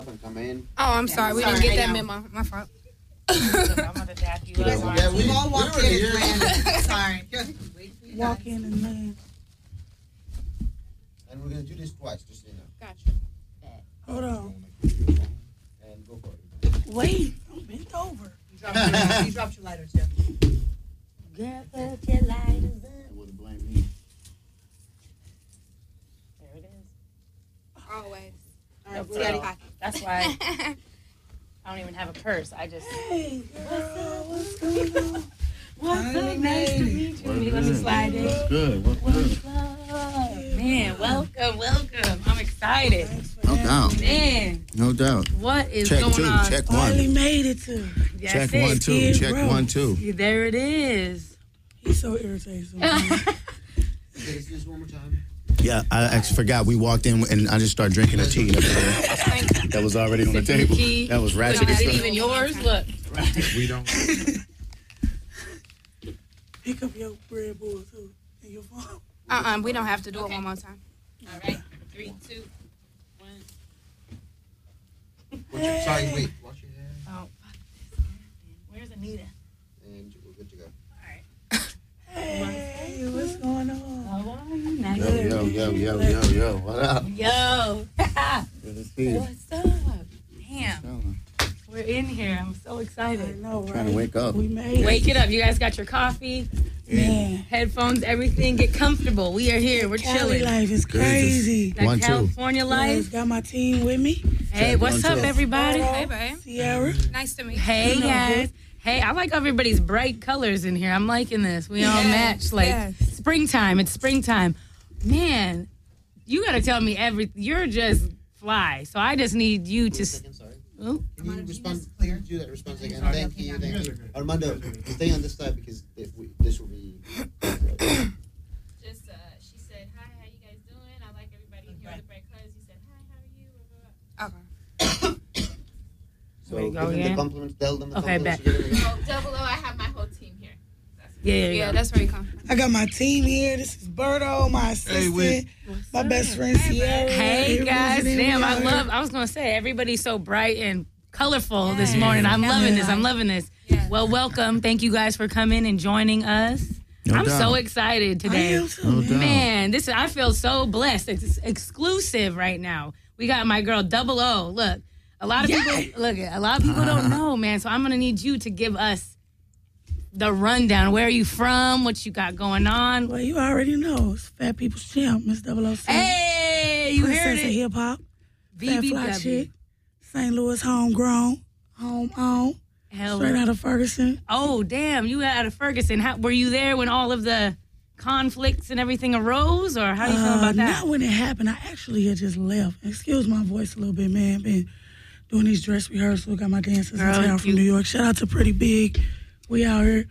Come in. Oh, I'm sorry. We didn't get that memo. My fault. I'm gonna dap you up. Yeah, We all walked in and land. Sorry. Walk in and land. And we're going to do this twice, just so you know. Gotcha. Hold on. And go for it. Wait, I'm bent over. You dropped your lighter, too. Girl, put your lighters up. I wouldn't blame me. There it is. Always. All right, Steady pocket. That's why I don't even have a purse. I just. Hey, girl, what's going on? What's up? Nice to meet you. Let me slide in. What's good? What's up? Man, welcome. I'm excited. No doubt. Man, No doubt. what is Check going two. on? Check Finally one. made it to. That's Check it. 1, 2. Yeah, Check bro. 1, 2. There it is. He's so irritating sometimes. Let's do this one more time. Yeah, I actually forgot. We walked in and I just started drinking a tea. That was already on the table. Key. That was ratchet. Is it even yours? Look. We don't. Pick up your Red Bull, too, and your phone. We don't have to do it one more time. All right. 3, 2, 1. Sorry, wait. Wash your hair. Oh, fuck this. Where's Anita? And we're good to go. Hey, what's going on? How are you? Nice. Yo. What up? Yo. Good to see you. What's up? Damn. We're in here. I'm so I excited. know, right? Trying to wake up. We made it. Wake it up. You guys got your coffee, Man, headphones, everything. Get comfortable. We are here. We're Cali chilling. life is crazy. That 1, 2. California Life. life. Got my team with me. Hey, what's up, 1, 2. everybody? Hey, babe. Sierra. Nice to meet you. Hey, You know, guys. Hey, I like everybody's bright colors in here. I'm liking this. We all match like yes. springtime. It's springtime. Man, you got to tell me everything. You're just fly. So I just need you to. Second, sorry. Oh, Can you respond? Do that response again. Thank you. Armando, stay on this side because this will be. Just she said, hi, how you guys doing? I like everybody in here with the bright colors. You said, hi, how are you? Okay. So Way to give go them the again. compliments. Tell them the Okay, compliments. Oh, double O, I have my whole team here. yeah. That's where you come from. I got my team here. This is Berto, my assistant, my best friend Sierra. Hey guys, Everyone's in damn, here. I was gonna say everybody's so bright and colorful this morning. I'm loving this. I'm loving this. Yes. Well, welcome. Thank you guys for coming and joining us. No I'm doubt. so excited I today. am too, No man. doubt. Man, I feel so blessed. It's exclusive right now. We got my girl Double O. Look, a lot of people don't know, man. So I'm gonna need you to give us the rundown. Where are you from? What you got going on? Well, you already know. It's Fat People's Champ, Miss 007. Hey, you heard Princess of it. hip hop. Fat fly BBW. chick. St. Louis homegrown. Home on. Hell, Straight out of Ferguson. oh damn, you out of Ferguson. Were you there when all of the conflicts and everything arose, or how do you feel about that? Not when it happened. I actually had just left. Excuse my voice a little bit, man. Been doing these dress rehearsals. Got my dancers Girl, in town from you- New York. Shout out to Pretty Big. We out here.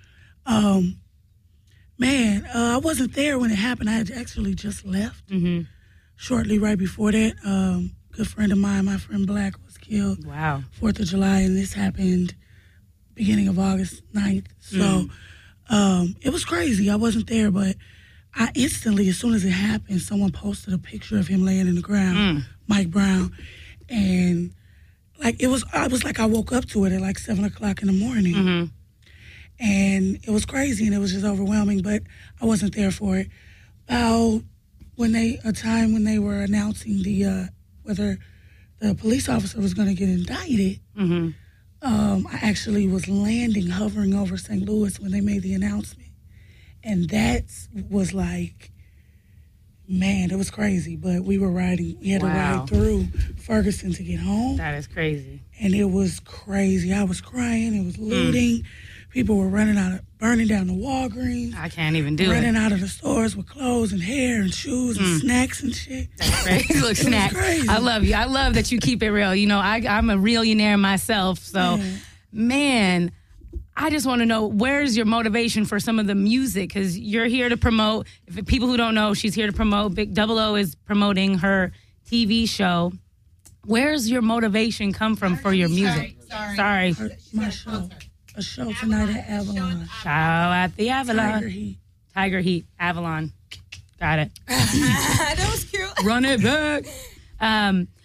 I wasn't there when it happened. I had actually just left. Mm-hmm. Shortly right before that, good friend of mine, my friend Black, was killed Wow. 4th of July, and this happened beginning of August 9th. So it was crazy. I wasn't there, but I instantly, as soon as it happened, someone posted a picture of him laying in the ground, Mike Brown, and I was like I woke up to it at like 7 o'clock in the morning. Mm-hmm. And it was crazy, and it was just overwhelming, but I wasn't there for it. When they were announcing whether the police officer was going to get indicted, Mm-hmm. I actually was hovering over St. Louis when they made the announcement. And that was like, man, it was crazy. But we had to ride through Ferguson to get home. That is crazy. And it was crazy. I was crying. It was looting. People were burning down the Walgreens. I can't even do running it. out of the stores with clothes and hair and shoes and snacks and shit. That's crazy. Look, snacks. crazy. I love you. I love that you keep it real. You know, I'm a realionaire myself. So, man, I just want to know, where's your motivation for some of the music? Because you're here to promote. If people who don't know, she's here to promote. Big Double O is promoting her TV Where's your motivation come from for your music? Sorry. My show. A show tonight at Avalon. Shout out the Avalon. Tiger Heat. Avalon. Got it. That was cute. Run it back.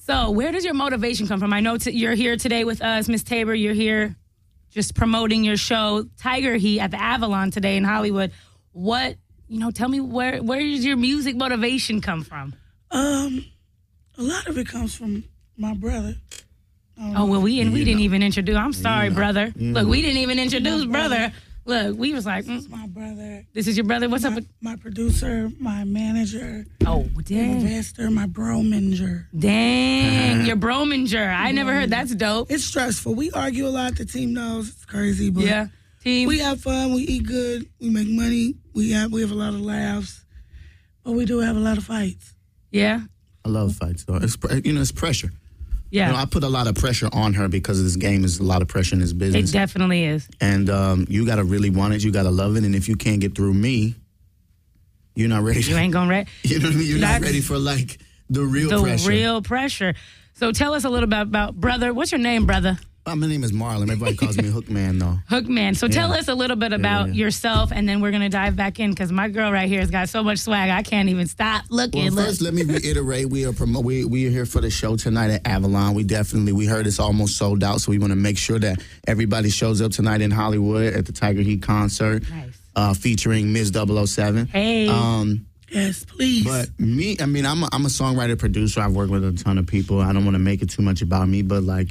So where does your motivation come from? I know you're here today with us, Miss Tabor. You're here just promoting your show, Tiger Heat, at the Avalon today in Hollywood. What, tell me where does your music motivation come from? A lot of it comes from my brother. We didn't even introduce. I'm sorry, brother. Look, we didn't even introduce brother. Look, we was like, This is my brother. This is your brother? What's up? My producer, my manager. Oh, dang. Investor, my brominger. Dang, your brominger. I never heard. That's dope. It's stressful. We argue a lot. The team knows it's crazy, but Yeah, team. we have fun. We eat good. We make money. We have a lot of laughs, but we do have a lot of fights. Yeah, I love fights, though. It's pressure. yeah. I put a lot of pressure on her because this game is a lot of pressure in this business. It definitely is. And you got to really want it. You got to love it. And if you can't get through me, you're not ready. You ain't gonna ready. You know what I mean? You're not ready for like the real pressure. So tell us a little bit about brother. What's your name, brother? My name is Marlon. Everybody calls me Hookman, though. Hookman. So tell us a little bit about yourself, and then we're gonna dive back in because my girl right here has got so much swag. I can't even stop looking. Well, first, let me reiterate: we are we are here for the show tonight at Avalon. We heard it's almost sold out, so we want to make sure that everybody shows up tonight in Hollywood at the Tiger Heat concert, featuring Ms. 007. Hey. Yes, please. But me, I'm a songwriter, producer. I've worked with a ton of people. I don't want to make it too much about me, but I'm.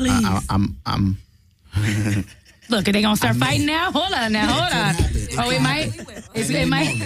Look, are they gonna start fighting now? Hold on. Oh, it might. It might.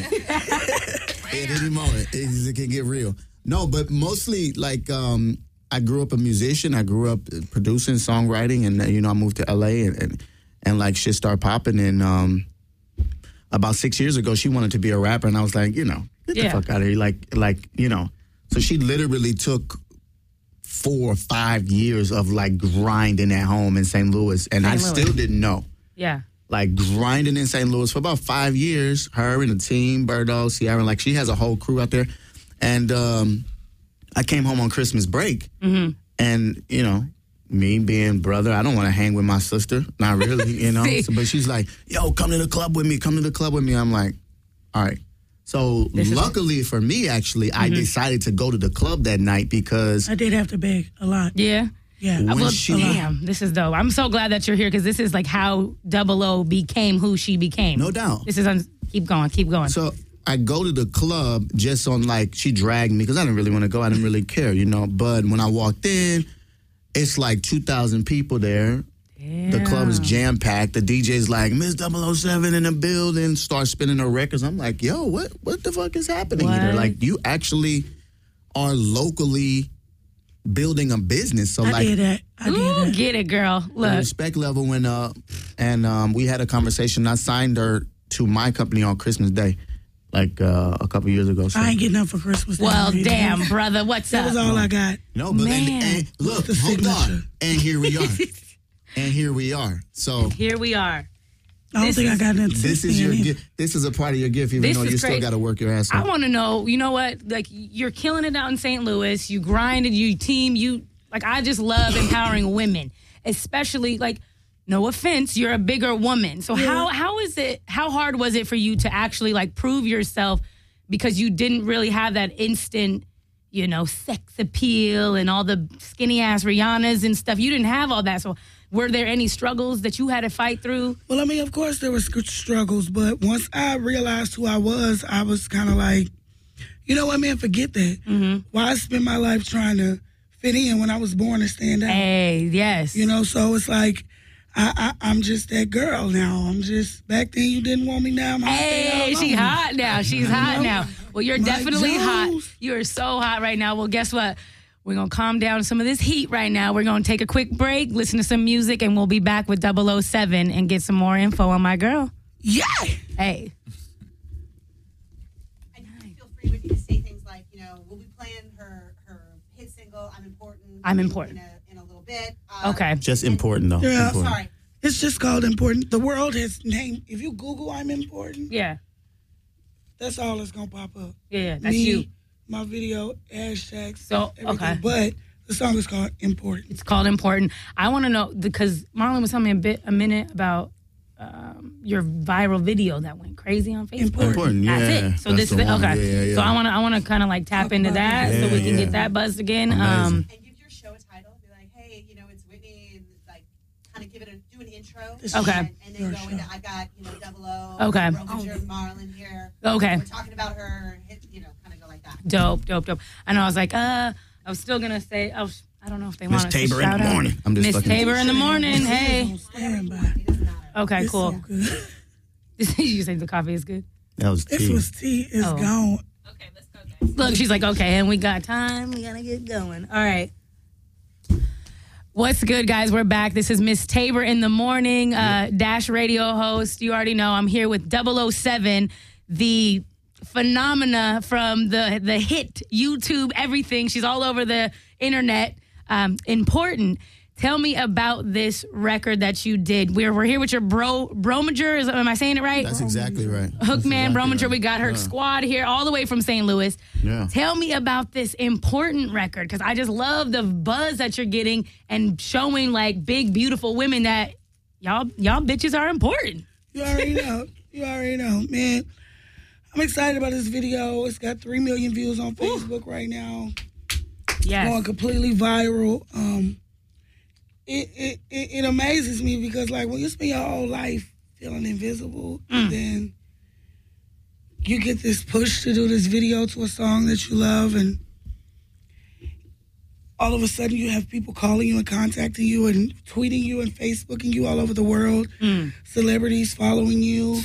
At any moment, it can get real. No, but mostly I grew up a musician. I grew up producing, songwriting, and I moved to LA and like shit started popping. And about 6 years ago, she wanted to be a rapper, and I was like, get the fuck out of here, So she literally took 4 or 5 years of like grinding at home in St. Louis, and I still didn't know. Yeah. Like grinding in St. Louis for about 5 years, her and the team, Birdo, Sierra, like she has a whole crew out there. And I came home on Christmas break, and, me being brother, I don't want to hang with my sister. Not really, So, but she's like, yo, come to the club with me. I'm like, all right. So luckily for me, actually, I decided to go to the club that night because I did have to beg a lot. Yeah. Yeah. Damn, this is dope. I'm so glad that you're here because this is like how 00 became who she became. No doubt. This is keep going. So I go to the club just on she dragged me because I didn't really want to go. I didn't really care, But when I walked in, it's like 2,000 people there. Damn. The club is jam-packed. The DJ's like, Ms. 007 in the building, start spinning her records. I'm like, yo, what the fuck is happening here? Like, you actually are locally building a business. So I did that. Get it, girl. Look. The respect level went up, and we had a conversation. I signed her to my company on Christmas Day. A couple years ago. So. I ain't getting up for Christmas. Well, damn, brother, what's up? That was all I got. No, but and look, hold on. And here we are. So here we are. I don't think I got nothing. This is your gift. This is a part of your gift, even though you still got to work your ass off. I want to know, you know what? Like, you're killing it out in St. Louis. You grinded, you team, I just love empowering women, especially, no offense, you're a bigger woman. So how hard was it for you to actually prove yourself because you didn't really have that instant, sex appeal and all the skinny ass Rihannas and stuff. You didn't have all that. So were there any struggles that you had to fight through? Well, of course there were struggles, but once I realized who I was kind of like, you know what, man, forget that. Mm-hmm. Why spend my life trying to fit in when I was born to stand out? Hey, yes. So it's like, I'm just that girl now. I'm just, back then you didn't want me, now I'm hot. Hey, she's hot now. She's hot now. Well, you're definitely hot. You are so hot right now. Well, guess what? We're going to calm down some of this heat right now. We're going to take a quick break, listen to some music, and we'll be back with 007 and get some more info on my girl. Yeah. Hey. And feel free with you to say things like, we'll be playing her hit single, I'm Important. In a little bit. Okay. Just important, though. Yeah. Important. Sorry. It's just called Important. The world has named, if you Google I'm Important, yeah, that's all that's going to pop up. Yeah, that's you. My video, hashtags, so, everything. Okay. But the song is called Important. It's called Important. I want to know, because Marlon was telling me a minute about your viral video that went crazy on Facebook. Important, yeah. That's it. So this is it. Okay. Yeah. So I want to kind of tap into that so we can get that buzzed again. And give your it's Whitney, and like kind of do an intro. Okay. And then go into, I got, 00. Okay. Rominger, Marlon here. Okay. We're talking about her, kind of go like that. Dope. I know. I was like, I was still gonna say, I don't know if they want Miss to Tabor shout in the out. morning. I'm just Miss fucking. Tabor in the morning. Hey. It doesn't matter. Okay, It's cool. so good. You say the coffee is good? That was This tea. was tea. It's Oh. gone. Okay, let's go, guys. Look, she's like, okay, and we got time. We gotta get going. All right. What's good, guys? We're back. This is Miss Tabor in the morning, Dash radio host. You already know I'm here with 007, the phenomena from the hit YouTube, everything. She's all over the internet. Important. Tell me about this record that you did. We're here with your Brominger. Am I saying it right? That's exactly right. Hookman, That's Brominger. exactly We got her right. squad here all the way from St. Louis. Yeah. Tell me about this important record, because I just love the buzz that you're getting and showing like big, beautiful women that y'all bitches are important. You already know. Man, I'm excited about this video. It's got 3 million views on Facebook right now. Yes. Going completely viral. It amazes me because, like, when you spend your whole life feeling invisible, then you get this push to do this video to a song that you love, and all of a sudden you have people calling you and contacting you and tweeting you and Facebooking you all over the world, celebrities following you.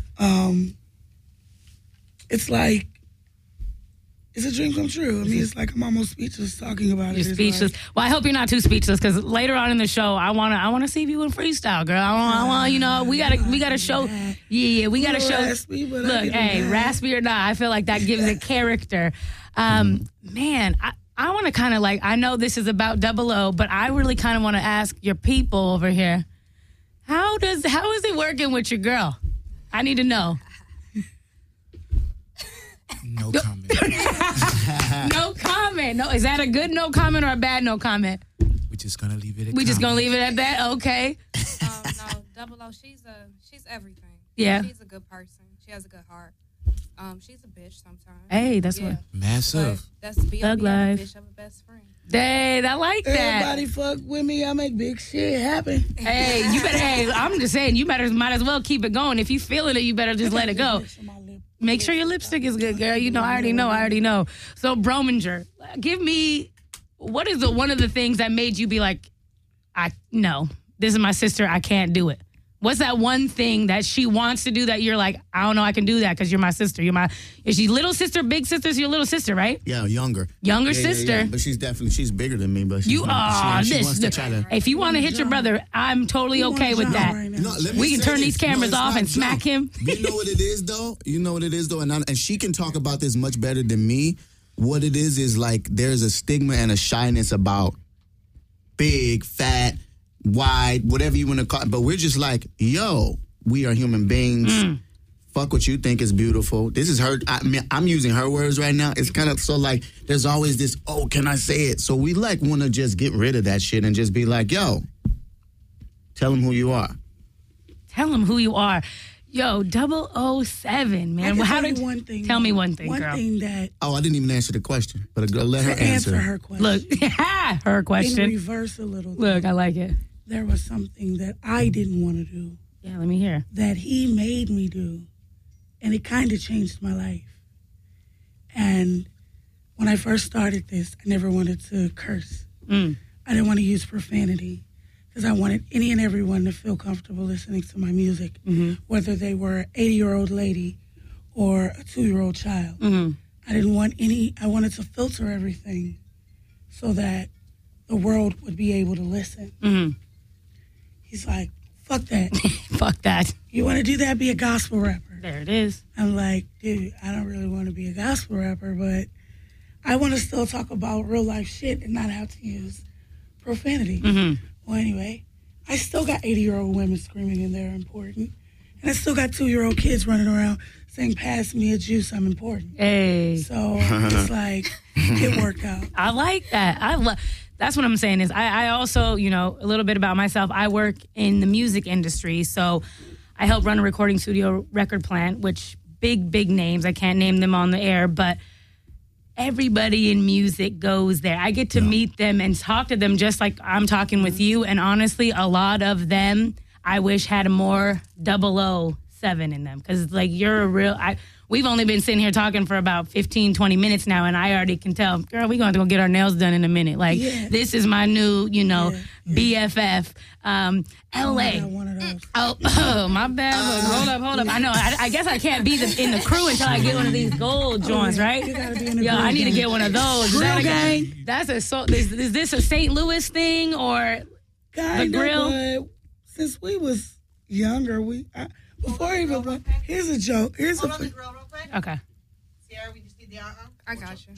It's like, it's a dream come true. I mean, it's like I'm almost speechless talking about it. You're It's speechless. like- Well, I hope you're not too speechless, because later on in the show, I wanna see you in freestyle, girl. I want we gotta show. Yeah, we gotta show. Raspy, but I Look, can do hey, that. raspy or not, I feel like that gives it character. Man, I want to kind of like, I know this is about 00, but I really kind of want to ask your people over here, how is it working with your girl? I need to know. No comment. No comment. No, is that a good no comment or a bad no comment? We're just gonna leave it at We just gonna comment. leave it at that? Okay. No, 00, she's everything. Yeah. She's a good person. She has a good heart. She's a bitch sometimes. Hey, that's Yeah. what. But Massive. that's B.O.B. Thug I'm a life. bitch of a best friend. Dang, I like that. Everybody fuck with me. I make big shit happen. Hey, you better. Hey, I'm just saying, you might as well keep it going. If you feeling it, you better just let it go. Make sure your lipstick is good, girl. You know, I already know. So, Brominger, give me, what is one of the things that made you be like, no, this is my sister, I can't do it? What's that one thing that she wants to do that you're like, I don't know, I can do that because you're my sister. Is she little sister, big sister? Is your little sister, right? Yeah, younger. Younger Yeah, sister. But she's bigger than me. But she's You are she wants to try to. If you want to hit your brother, I'm totally okay with that. No, let me We can say turn this. these cameras it's off not and smack jump. him. You know what it is, though? And she can talk about this much better than me. What it is like there's a stigma and a shyness about big, fat, wide, whatever you want to call it. But we're just like, yo, we are human beings. Fuck what you think is beautiful. This is her. I'm using her words right now. It's kind of so like there's always this, oh, can I say it? So we like want to just get rid of that shit and just be like, yo, tell them who you are. Tell them who you are. Yo, 007, man. I can How tell did you one thing. Tell me one thing, One girl. thing that Oh, I didn't even answer the question, but let her to answer. answer her question. Look, her question. In reverse a little. Look, I like it. There was something that I didn't want to do. Yeah, let me hear. That he made me do. And it kind of changed my life. And when I first started this, I never wanted to curse. I didn't want to use profanity because I wanted any and everyone to feel comfortable listening to my music, whether they were an 80-year-old lady or a 2-year-old child. I didn't want I wanted to filter everything so that the world would be able to listen. He's like, fuck that. Fuck that. You want to do that? Be a gospel rapper. There it is. I'm like, dude, I don't really want to be a gospel rapper, but I want to still talk about real life shit and not have to use profanity. Well, anyway, I still got 80-year-old women screaming and they're important. And I still got 2-year-old kids running around saying, pass me a juice, I'm important. Hey. So it's like, it worked out. I like that. That's what I'm saying is I also, a little bit about myself. I work in the music industry, so I help run a recording studio, Record Plant, which big names. I can't name them on the air, but everybody in music goes there. I get to meet them and talk to them just like I'm talking with you. And honestly, a lot of them, I wish had more 007 in them. Because, like, you're a real... We've only been sitting here talking for about 15, 20 minutes now, and I already can tell, girl, we're going to go get our nails done in a minute. Like, this is my new, BFF. L.A. One of those. Oh, my bad. Hold up. I know. I guess I can't be in the crew until I get one of these gold joints, right? You gotta be in the Yo, crew, I need to gang. get one of those. Is that gang. That's is this a St. Louis thing or the grill? But since we was younger, here's a joke. Hold on the grill real quick. Okay. Sierra, we just need the I got you.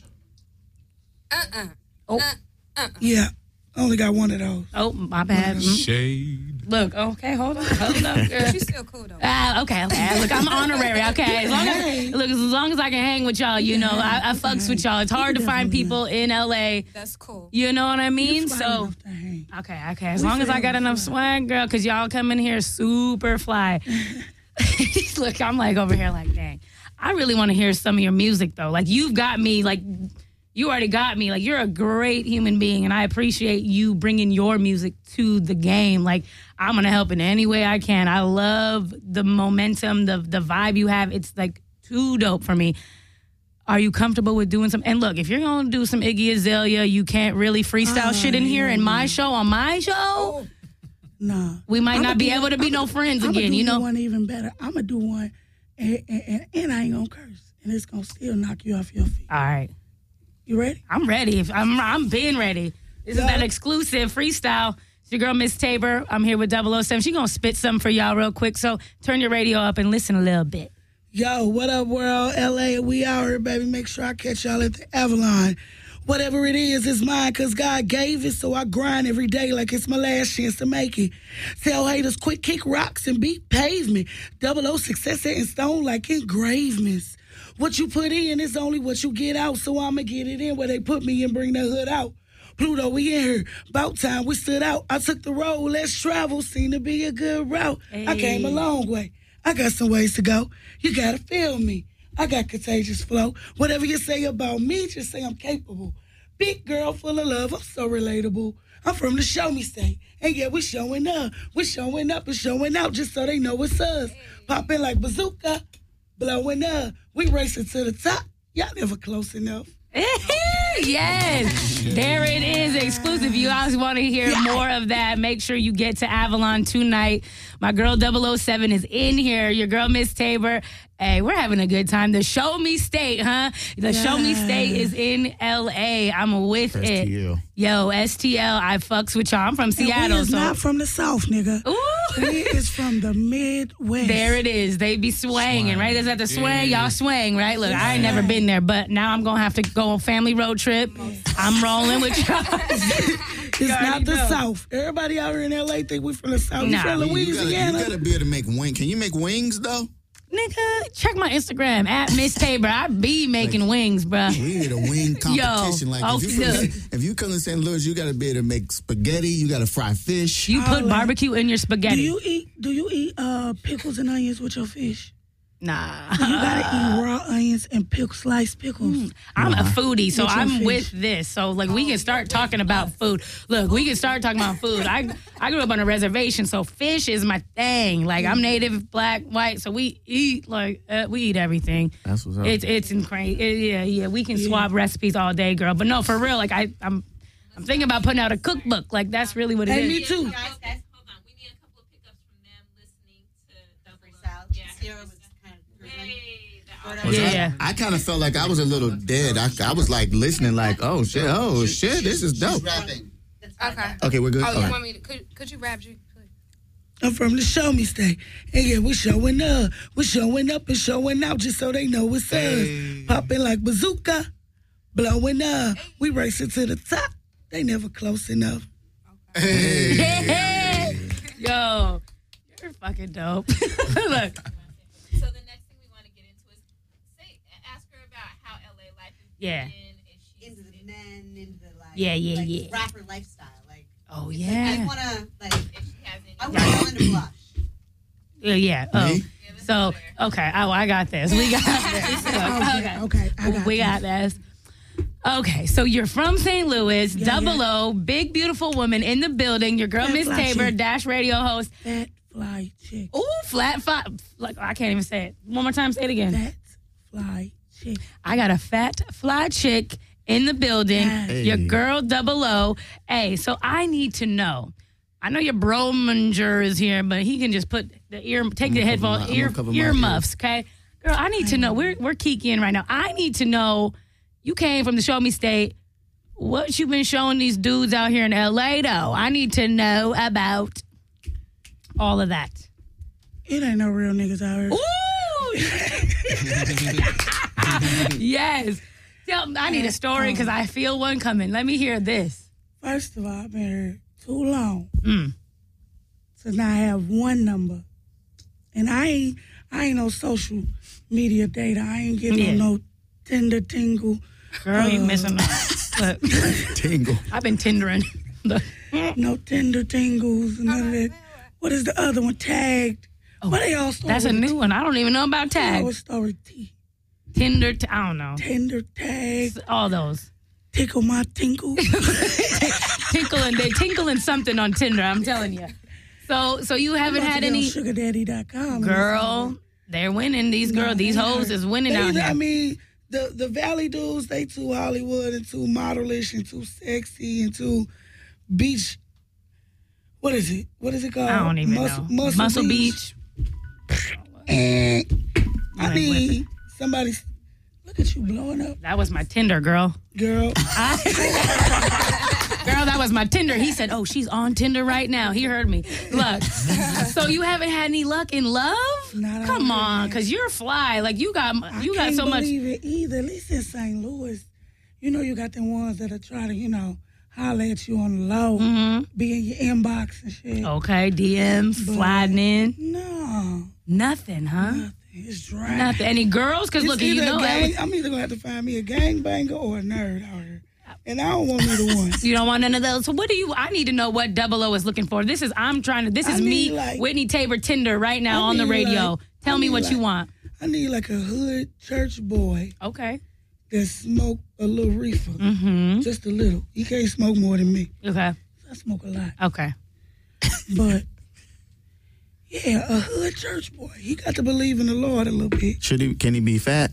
Yeah, only got one of those. Oh, my bad. Shade. Look, okay, hold up, girl. She's still cool though. Okay. Look, I'm honorary. Okay, as long as I can hang with y'all, I fucks with y'all. It's hard to find people in LA. That's cool. You know what I mean? Fly So, enough to hang. okay. As long as I got enough swag, girl, because y'all come in here super fly. Look, I'm like over here like, dang. I really want to hear some of your music though. Like, you've got me. Like, you already got me. Like, you're a great human being, and I appreciate you bringing your music to the game. Like, I'm gonna help in any way I can. I love the momentum, the vibe you have. It's like too dope for me. Are you comfortable with doing some? And look, if you're gonna do some Iggy Azalea, you can't really freestyle shit in here. In my show, on my show, Nah, we might not be able to be no friends again. I'm gonna do one even better. I'm gonna do one, and I ain't gonna curse, and it's gonna still knock you off your feet. All right. You ready? I'm ready. I'm being ready. This is that exclusive freestyle. It's your girl, Miss Tabor. I'm here with 007. She gonna spit something for y'all real quick. So turn your radio up and listen a little bit. Yo, what up, world? LA, we out here, baby. Make sure I catch y'all at the Avalon. Whatever it is, it's mine because God gave it, so I grind every day like it's my last chance to make it. Tell haters, quit, kick rocks, and beat pavement. 00 success set in stone like engravements. What you put in is only what you get out, so I'ma get it in where they put me and bring the hood out. Pluto, we in here. About time we stood out. I took the road, let's travel. Seemed to be a good route. I came a long way. I got some ways to go. You gotta feel me. I got contagious flow. Whatever you say about me, just say I'm capable. Big girl full of love, I'm so relatable. I'm from the show me state. And yeah, we showing up. We're showing up and showing out just so they know it's us. Popping like bazooka, blowing up. We racing to the top. Y'all never close enough. Yes, there it is, exclusive. You guys want to hear more of that, make sure you get to Avalon tonight. My girl 007 is in here. Your girl Miss Tabor. Hey, we're having a good time. The Show Me State, huh? The Show Me State is in LA. I'm with it. STL. Yo, STL, I fucks with y'all. I'm from Seattle. And we is not from the South, nigga. Ooh. We is from the Midwest. There it is. They be swanging, right? Is that the swang? Y'all swang, right? Look, I ain't never been there, but now I'm going to have to go on family road trip. I'm rolling with y'all. It's not the South. Everybody out here in LA think we from the South. Nah. We from Louisiana. You gotta be able to make wings. Can you make wings though? Nigga, check my Instagram, @Miss Tabor. I be making wings, bruh. We need a wing competition. If you come to St. Louis, you gotta be able to make spaghetti. You gotta fry fish. You put barbecue in your spaghetti. Do you eat pickles and onions with your fish? Nah. You gotta eat raw onions and sliced pickles. I'm a foodie, so With your I'm fish. with this. So, like, we can start talking about food. Look, we can start talking about food. I grew up on a reservation, so fish is my thing. Like, I'm native, black, white, so we eat, we eat everything. That's what's up. It's crazy. Yeah. We can swap recipes all day, girl. But no, for real, like, I'm thinking about putting out a cookbook. Like, that's really what it Hey, is. me too. Guys, hold on. We need a couple of pickups from them listening to the freestyle. Yeah. Sierra was kind of Hey, Yeah. I kind of felt like I was a little dead. I was like listening, like, oh shit, this is dope. rapping. Okay. Okay, we're good. Oh, All you right. want me to? Could you rap, G? Please? I'm from the Show Me State. And yeah, we showing up. We're showing up and showing out just so they know it's us. Popping like bazooka, blowing up. We racing to the top. They never close enough. Yo, you're fucking dope. Look. So the next thing we want to get into is ask her about how LA life is Yeah. Into the men, into the Yeah. rapper lifestyle. Like, Oh, it's yeah. like, I wanna If she has any. I want Ellen to blush. Yeah. Oh. Me? So, okay. Oh, I got this. We got this. Okay. Okay, I got We this. got this. Okay, so you're from St. Louis, Yeah, Double O, big, beautiful woman in the building. Your girl, Fat Miss fly Tabor, chick. Dash radio host. Fat fly chick. Ooh, flat five. Like, I can't even say it. One more time, say it again. Fat fly chick. I got a fat, fly chick in the building. Hey. Your girl, Double O. Hey, so I need to know. I know your Bromanger is here, but he can just put take the headphones, earmuffs, okay? Girl, I need to know. We're kikiing right now. I need to know. You came from the Show Me State. What you been showing these dudes out here in LA, though? I need to know about all of that. It ain't no real niggas out here. Ooh! Yes. I need a story because I feel one coming. Let me hear this. First of all, I've been here too long Mm. to not have one number. And I ain't no social media data. I ain't getting no Tinder tingle. Girl, you missing out. Look, Tingle. I've been Tindering. Look. No Tinder tingles and none of that. What is the other one? Tagged. What they all start That's a with? new one. I don't even know about I tag. always start with T. Tinder, I don't know. Tinder tag. All those. Tickle my tinkle. They tinkling something on Tinder, I'm telling you. So you haven't had any. SugarDaddy.com. Girl, they're winning. These hoes is winning out here. I mean, the Valley dudes, they too Hollywood and too modelish and too sexy and too beach. What is it? What is it called? I don't even know. Muscle Beach. And I need somebody. Look at you blowing up. That was my Tinder, girl. Girl. Girl, that was my Tinder. He said, "Oh, she's on Tinder right now." He heard me. Look, so you haven't had any luck in love? Not Come on, already. because you're fly. Like you got so much. I can't believe it either. At least in St. Louis, you got them ones that'll try to, holler at you on the low, be in your inbox and shit. Okay, DMs sliding in. No, Nothing, huh? nothing. It's dry. Nothing. Any girls? Because It's look, either you know, I'm either gonna have to find me a gangbanger or a nerd out here, and I don't want neither one. you don't want none of those. So what do you? I need to know what Double O is looking for. This is me, Whitney Tabor Tinder right now on the radio. Tell me what you want. I need like a hood church boy Okay. that smoke a little reefer, Mm-hmm. just a little. He can't smoke more than me. Okay. I smoke a lot, Okay. but. Yeah, a hood church boy. He got to believe in the Lord a little bit. Can he be fat?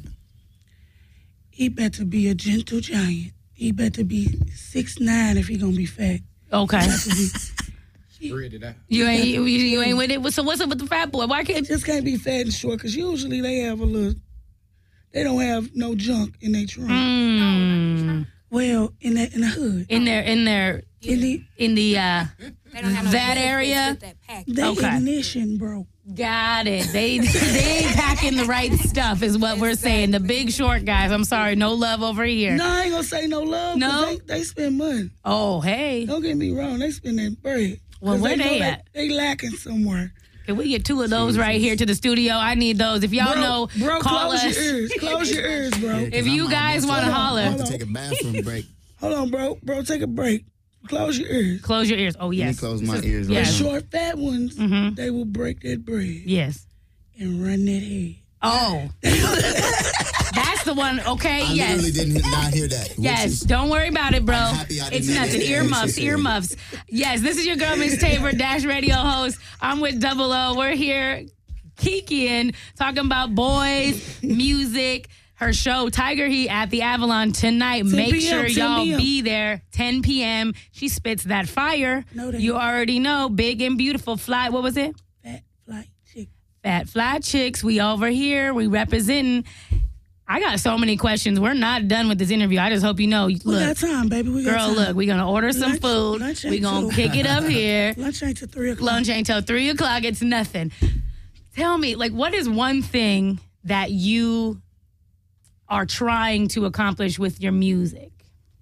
He better be a gentle giant. He better be 6'9" if he gonna be fat. Okay. Spread it out. You ain't with it. So what's up with the fat boy? Why can't? Just can't be fat and short, because usually they don't have no junk in their trunk. Well, in the hood. In their They don't have no that benefits area? with that pack. They Okay. ignition, bro. Got it. They ain't packing the right stuff, is what we're saying. The big short guys. I'm sorry, no love over here. No, I ain't gonna say no love. 'Cause No? they spend money. Oh, hey. Don't get me wrong, they spend that bread. Well, 'Cause where know they at? They lacking somewhere. Can we get 2 of those right here to the studio? I need those. If y'all know, bro, call close us. your ears. Close your ears, bro. If you guys want to I holler, have to take a bathroom break. Hold on, bro. Bro, take a break. Close your ears. close your ears. Oh, Let me yes. close my ears Yeah. right The now. short, fat ones, Mhm. they will break that bread Yes. and run that head. Oh. That's the one. Okay, I yes. literally did not hear that. Yes, don't worry about it, bro. I'm happy I didn't It's know nothing. that. Earmuffs, earmuffs. Yes, this is your girl, Miss Tabor, Dash Radio host. I'm with Double O. We're here kikiing, talking about boys, music, her show, Tiger Heat at the Avalon tonight. 10 Make p.m., sure 10 y'all p.m. be there, 10 p.m. She spits that fire. No, they You don't. already know. Big and beautiful fly. What was it? Fat fly chick. Fat Fly Chicks. We over here. We representing. I got so many questions. We're not done with this interview. I just hope you know. We got Look, time, baby. We got girl, time. look, we're going to order some Lunch- food. lunch ain't We're going to till- kick it up here. Lunch ain't till 3 o'clock. Lunch ain't till 3 o'clock. It's nothing. Tell me, what is one thing that you are trying to accomplish with your music?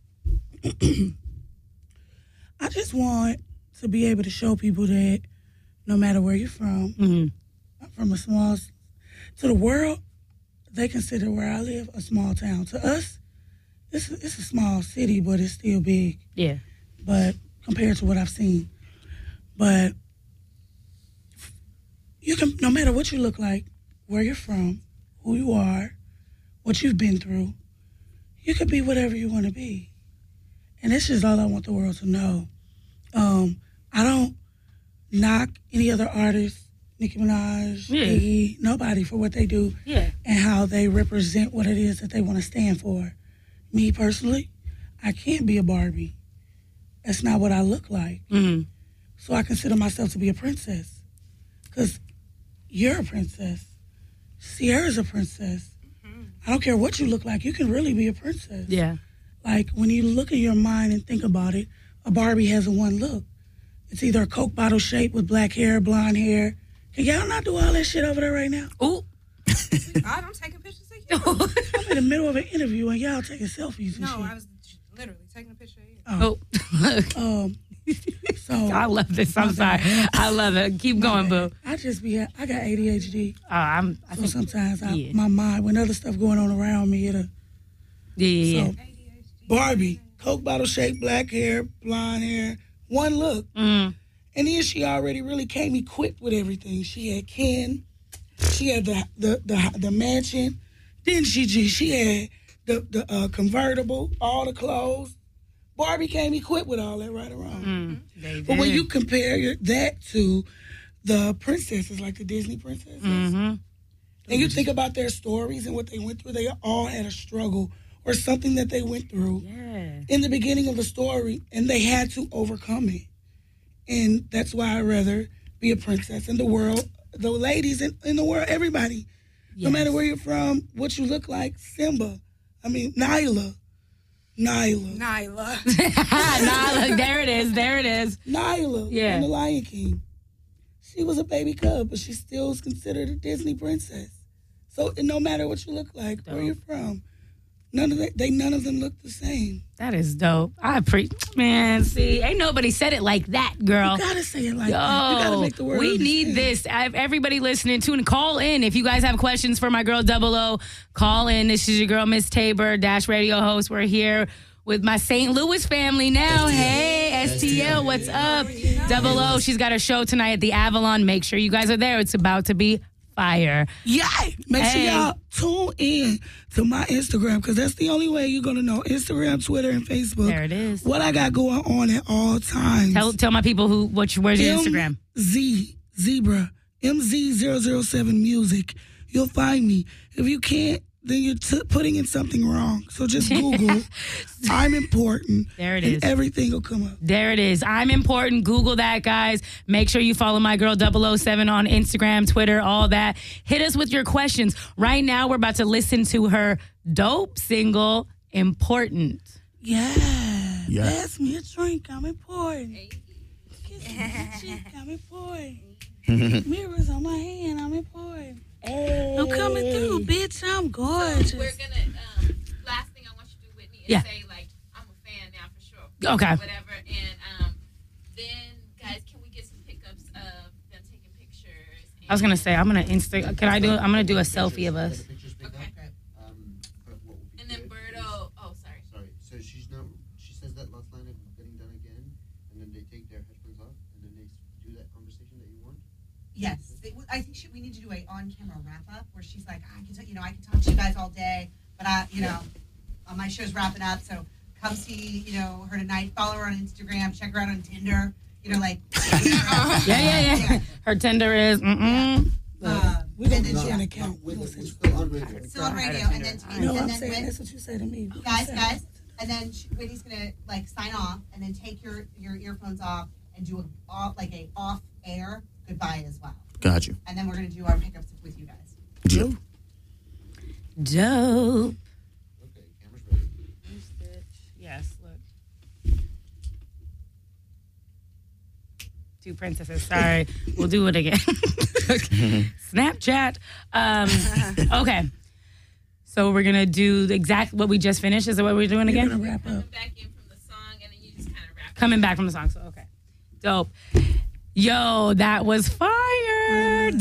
I just want to be able to show people that no matter where you're from, I'm from a small, to the world, they consider where I live a small town. To us, it's a small city, but it's still big. Yeah. But compared to what I've seen, but you can, no matter what you look like, where you're from, who you are, what you've been through, you could be whatever you want to be. And this is all I want the world to know. I don't knock any other artists, Nicki Minaj, Iggy, nobody for what they do and how they represent what it is that they want to stand for. Me personally, I can't be a Barbie. That's not what I look like. Mm-hmm. So I consider myself to be a princess. Because you're a princess. Sierra's a princess. Mm-hmm. I don't care what you look like. You can really be a princess. Yeah. Like, when you look in your mind and think about it, a Barbie has a one look. It's either a Coke bottle shape with black hair, blonde hair. Can y'all not do all that shit over there right now? Ooh. I'm taking pictures of you. I'm in the middle of an interview and y'all taking selfies and No, shit. I was literally taking a picture of you. Oh. So I love this. I'm sorry. I love it. Keep going, boo. I got ADHD. I So think sometimes my mind, when other stuff going on around me, it'll... Yeah. So, Barbie, Coke bottle shape, black hair, blonde hair, one look. Mm. And then she already really came equipped with everything. She had Ken, she had the mansion, then she had the convertible, all the clothes. Barbie came equipped with all that right around. But when you compare that to the princesses, like the Disney princesses, and you think about their stories and what they went through, they all had a struggle or something that they went through in the beginning of the story, and they had to overcome it. And that's why I'd rather be a princess in the world, the ladies in the world, everybody. Yes. No matter where you're from, what you look like, Nyla. Nyla. There it is. Nyla from The Lion King. She was a baby cub, but she still is considered a Disney princess. So no matter what you look like, where you're from, none of them look the same. That is dope. Man, see, ain't nobody said it like that, girl. You gotta say it like that. You gotta make the word we understand. need this. Everybody listening, tune in. Call in if you guys have questions for my girl 00. Call in. This is your girl, Miss Tabor, Dash Radio host. We're here with my St. Louis family now. STL. Hey, STL, what's up? 00, she's got a show tonight at the Avalon. Make sure you guys are there. It's about to be fire. Yeah. Make sure y'all tune in to my Instagram, because that's the only way you're going to know. Instagram, Twitter, and Facebook. There it is. What I got going on at all times. Tell my people where's your Instagram? Zebra, MZ007 Music. You'll find me. If you can't, then you're putting in something wrong. So just Google, I'm important. There it is. And everything will come up. There it is. I'm important. Google that, guys. Make sure you follow my girl 007 on Instagram, Twitter, all that. Hit us with your questions. Right now, we're about to listen to her dope single, Important. Yeah. Pass me a drink. I'm important. Kiss me on the cheek. I'm important. Mirrors on my hand. I'm important. Hey. I'm coming through, bitch. I'm gorgeous. So we're gonna last thing I want you to do, Whitney, is say like I'm a fan now for sure. Okay. Whatever, and then guys, can we get some pickups of them taking pictures? I was gonna say I'm gonna I'm gonna do a selfie of us. Okay. And then Birdo. Oh, sorry. So she says that last line of getting done again, and then they take their headphones off, and then they do that conversation that you want. Yes, I think we need to do a on-camera wrap-up where she's like, I can talk to you guys all day, but my show's wrapping up, so come see, her tonight. Follow her on Instagram. Check her out on Tinder. Yeah. Her Tinder is. We don't know an account. Still on radio. Still on radio, and then that's what you say to me. Guys, and then Whitney's gonna sign off, and then take your earphones off and do a off-air goodbye as well. Got you. And then we're going to do our pickups with you guys. Dope. Dope. Okay, camera's ready. Yes, look. Two princesses. Sorry. We'll do it again. Snapchat. Okay. So we're going to do exactly what we just finished. Is that what we're doing again? We're going to wrap up. Coming back in from the song, and then you just kind of wrap. Coming back from the song. So, okay. Dope. Yo, that was fire.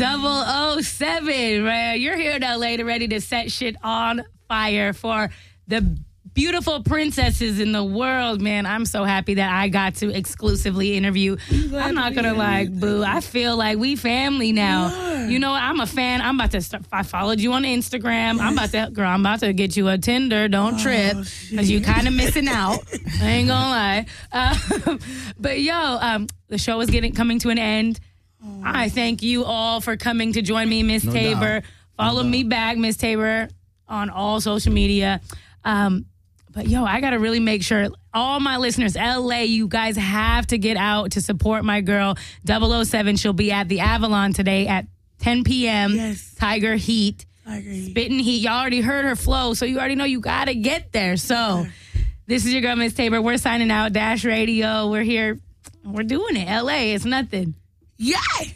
007, right? You're here in LA ready to set shit on fire for the beautiful princesses in the world, man. I'm so happy that I got to exclusively interview. I'm not gonna lie, boo. I feel like we family now. You know what? I'm a fan. I'm about to start. I followed you on Instagram. I'm about to get you a Tinder. Don't trip, because you kind of missing out. I ain't gonna lie. But yo, the show is coming to an end. I thank you all for coming to join me, Miss Tabor. Follow me back, Miss Tabor, on all social media. But yo, I gotta really make sure all my listeners, LA, you guys have to get out to support my girl 007. She'll be at the Avalon today at 10 p.m. Yes. Tiger Heat. Spitting Heat. Y'all already heard her flow, so you already know you gotta get there. So this is your girl, Miss Tabor. We're signing out. Dash Radio. We're here. We're doing it. LA, it's nothing. Yeah.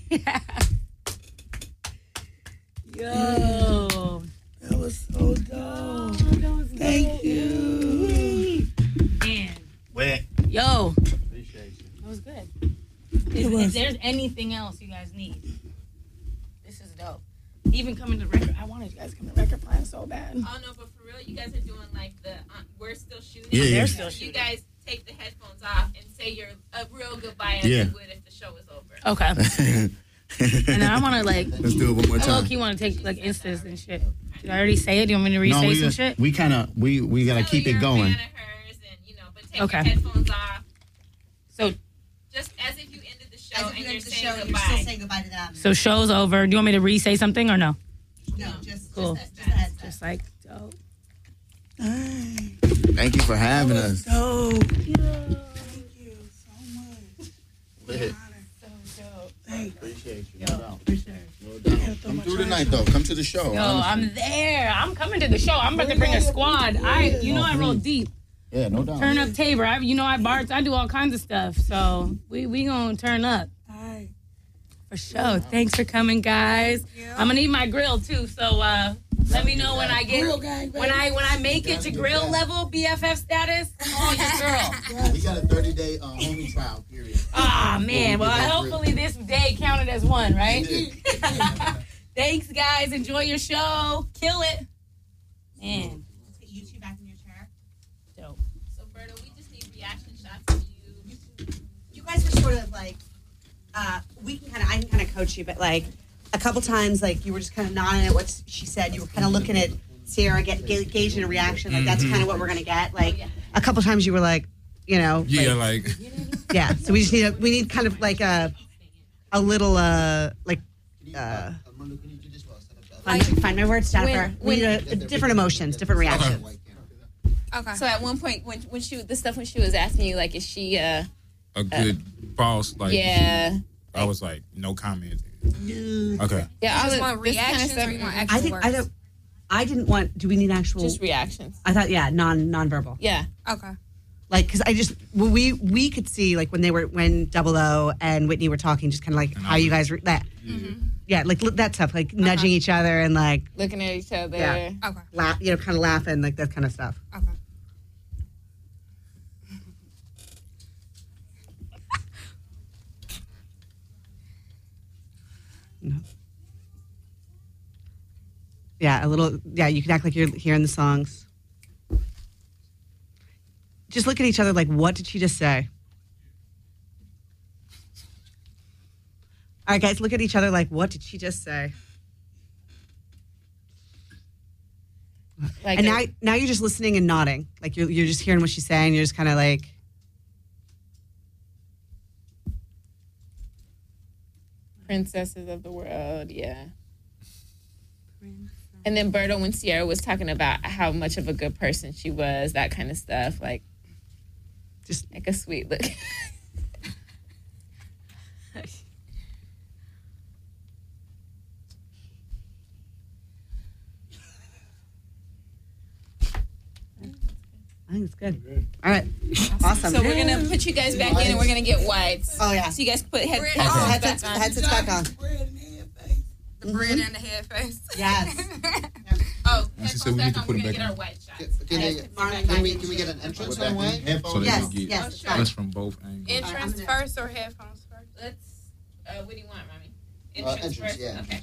Yo. That was so dope. Thank you. Man. Wait. Yo. Appreciate you. That was good. If there's anything else you guys need, this is dope. Even coming to record, I wanted you guys to come to record plan so bad. Oh no, but for real, you guys are doing like the we're still shooting. Yeah, yeah. They're still shooting. You guys take the headphones off and say your a real goodbye as Yeah. you would if the show was over. Okay. And then I want to like, Let's do it one more I time. low-key want to take like instas and shit. Did I already say it? Do you want me to re-say some shit? we kind of we gotta Tell keep you're it a going. fan of hers and, but take Okay. your headphones off. So Just as if you ended the show As if and you you're end the saying show, goodbye. you're still saying goodbye to them. show's over. Do you want me to re-say something or no? No, just Cool. just a heads up. Just like, dope. Thank you for having us. Dope. Thank you so much. Appreciate you. No doubt. For sure. No doubt. Come through tonight though. Come to the show. Yo, honestly. I'm there. I'm coming to the show. I'm about to bring a squad. I roll deep. Yeah, no doubt. Turn up Tabor. I do all kinds of stuff. So we gonna turn up. All right. For sure. Thanks for coming, guys. I'm gonna need my grill too. So let me know when I get when I make it to grill level BFF status. Oh, your girl. We got a 30-day homie trial period. Ah man. Well, hopefully this day counted as one, right? Thanks, guys. Enjoy your show. Kill it, man. Put you two back in your chair. Dope. So, Berto, we just need reaction shots of you. You guys are sort of like, I can kind of coach you, but like a couple times, like you were just kind of nodding at what she said. You were kind of looking at Sierra, gauging a reaction. Like that's kind of what we're gonna get. Like a couple times, you were like, Yeah, like, yeah. So we need kind of like a little Armando, can you do this while I set up that? find my words, Jennifer. We need different emotions, different reactions. Okay. So at one point, when she was asking you, like, is she a good boss. Like, yeah. I was like, no comment. Okay. Yeah, I all just the- want this kind of reactions stuff- or you want I actual think words? I didn't want. Do we need actual? just reactions. I thought non-verbal. Yeah. Okay. Like, because we could see like when Double O and Whitney were talking, just kind of like how you guys were that. Yeah, like that stuff, like nudging each other and like Looking at each other. Yeah. Okay. kind of laughing, like that kind of stuff. Okay. Yeah, a little. Yeah, you can act like you're hearing the songs. Just look at each other like, what did she just say? All right, guys, look at each other like, what did she just say? Like And a- now you're just listening and nodding, like you're just hearing what she's saying. You're just kind of like, princesses of the world, yeah. And then Berto, when Sierra was talking about how much of a good person she was, that kind of stuff, like just like a sweet look. I think it's good. All right, awesome. So we're gonna put you guys back in, and we're gonna get whites. Oh yeah. So you guys put headsets Headsets back on. back on. The bread and the head face. Yes. Oh, she said headphones we need back to on. put We're it gonna back get on. our white shots. Can we get an entrance on the way? So they Yes, can get yes. that's from both angles. Entrance I'm first or headphones first? Let's. What do you want, mommy? Entrance, first. yeah. Okay.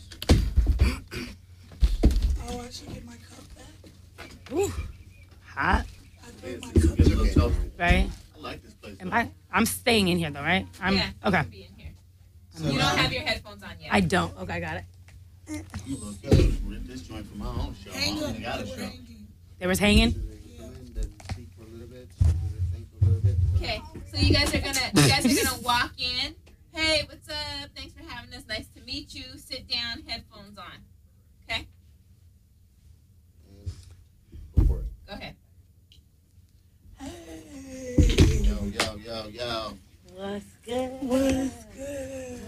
Oh, I should get my cup back. Hot. I Right? I like this place. I'm staying in here though, right? Yeah, Okay. you can be in here. You don't have your headphones on yet. I don't. Okay, I got it. I'm gonna rip this joint for my own show. I don't even got a show. There was hanging. Okay, so you guys are gonna walk in. Hey, what's up? Thanks for having us. Nice to meet you. Sit down, headphones on. Okay? Go ahead. Yo. What's good? What's good?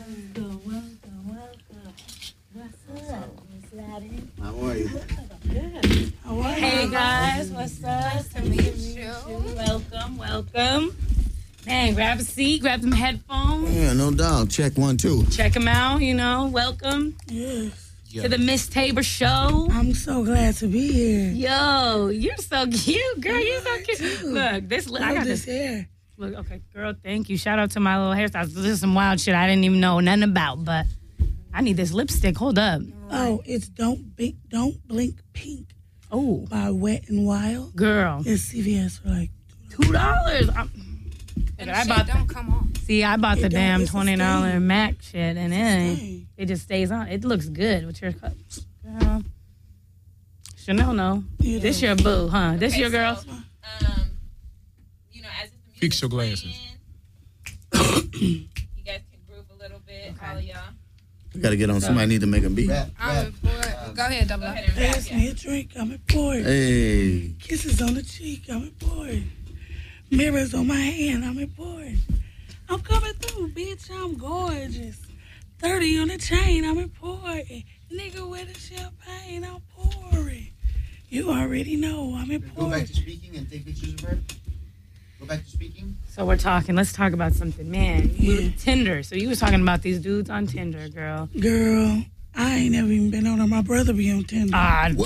How are you? How are you? Hey guys, what's up? Nice to meet you. Welcome. Man, grab a seat, grab some headphones. Yeah, no doubt. Check 1, 2. Check them out, welcome Yes. to the Miss Tabor Show. I'm so glad to be here. Yo, you're so cute, girl. You're so cute. Too. Look, I got this this. hair. Look, okay, girl, thank you. Shout out to my little hairstylist. This is some wild shit I didn't even know nothing about, but I need this lipstick. Hold up. Oh, it's Don't Blink Pink Oh, by Wet n Wild. girl, It's CVS for like $2. And I shit bought don't come on. See, I bought the It don't- damn it's a $20 stain. Mac shit, and stain. it just stays on. It looks good with your cup. Girl. Chanel, no. You This know. your boo, huh? This your girl? So, as if the Fix your music's glasses. playing, you guys can groove a little bit, all of y'all. We gotta get on. Somebody need to make a beat. I'm in for it. Go ahead, double Go up. ahead and rap, Pass yeah. me a drink, I'm employed. Hey. Kisses on the cheek, I'm employed. Mirrors on my hand, I'm employed. I'm coming through, bitch, I'm gorgeous. 30 on the chain, I'm important. Nigga with the champagne, I'm pouring. You already know, I'm Go back important. to speaking and take pictures of her. Go back to speaking. So we're talking. Let's talk about something, man. Yeah. Tinder. So you was talking about these dudes on Tinder, girl. Girl, I ain't never even been on her. My brother be on Tinder. Ah, Whoa.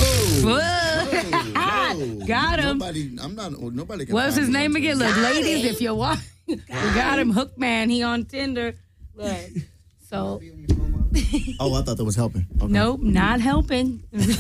Whoa. Got him. Nobody can What's find his me name on again? Tinder. Look, ladies, if you're watching, we got him. Hook man. He on Tinder. Look. So Be on your phone, Mom. Oh, I thought that was helping. Okay. nope, not helping.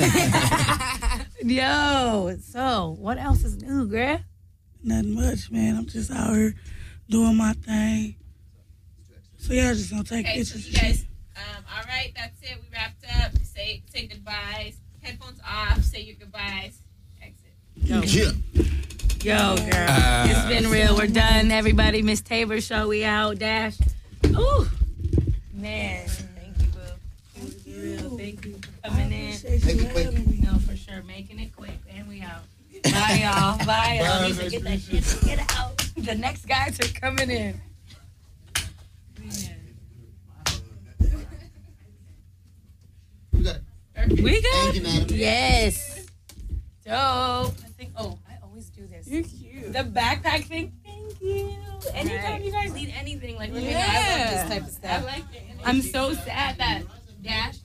Yo. So what else is new, girl? Nothing much, man. I'm just out here doing my thing. So y'all just gonna take Okay, so pictures. you guys, all right, that's it. We wrapped up. Say goodbyes. Headphones off. Say your goodbyes. Exit. Yeah. Yo, girl. It's been real. We're done. Everybody, Miss Tabor Show. We out. Dash. Ooh. Man. Thank you, boo. It was real. Thank you for coming in. Appreciate you Make it quick. having me. No, for sure. Making it quick. And we out. Bye, y'all. Bye, y'all. Need to get that shit. Get out. The next guys are coming in. We got it. We Thank you, good? madam. Yes. Dope. I think. Oh, I always do this. You're cute. The backpack thing. Thank you. Anytime Right. you guys need anything, like let me know. I Yeah. love this type of I stuff. like your energy. I'm so sad that Dash